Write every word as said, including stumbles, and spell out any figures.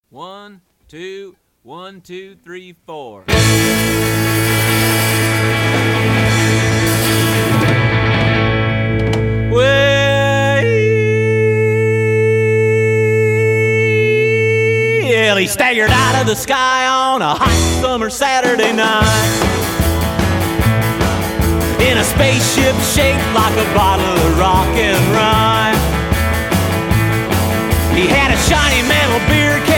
One, two, one, two, three, four. Well, he staggered out of the sky on a hot summer Saturday night in a spaceship shaped like a bottle of rock and rye. He had a shiny metal beer